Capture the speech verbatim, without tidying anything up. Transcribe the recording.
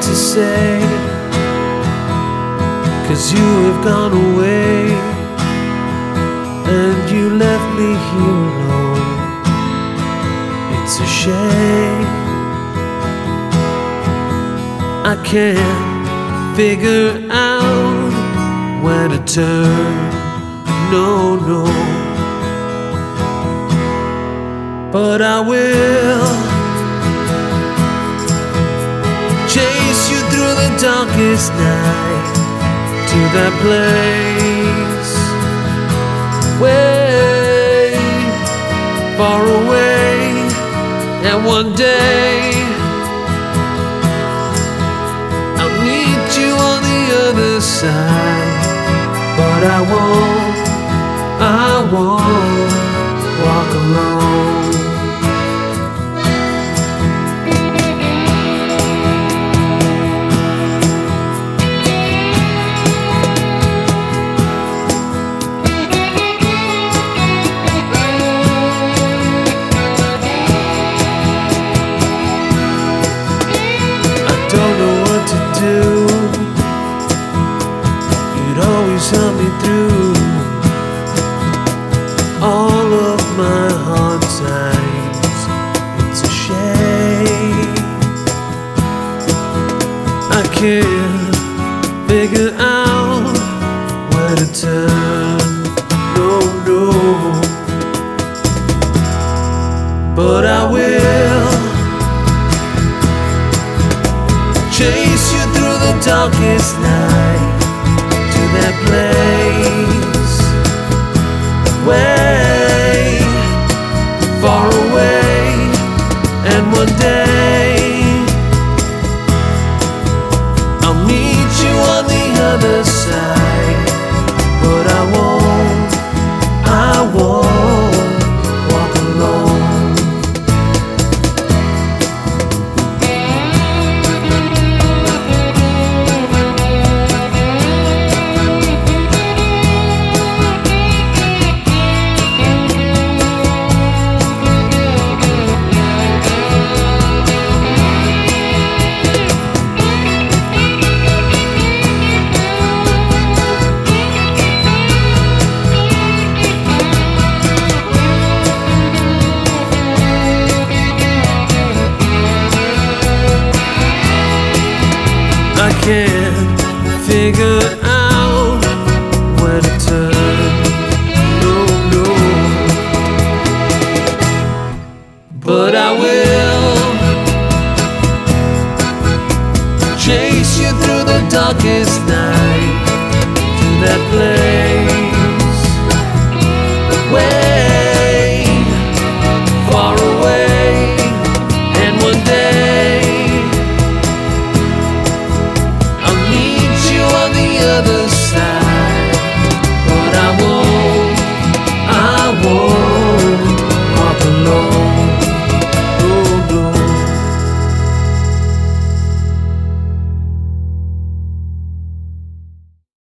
to say, 'cause you have gone away and you left me here alone. It's a shame. I can't figure out where to turn. No, no, but I will chase you through the darkest night to that place way far away. And one day I'll meet you on the other side. But I won't, I won't walk alone. Don't know what to do. You'd always help me through all of my hard times. It's a shame I can't figure out where to turn. No, no, but I will chase you through the darkest night to that place way far away. And one day I'll meet you on the other side. But I won't, I won't walk alone. I can't figure out where to turn. No, no, but I will chase you through the darkest night to that place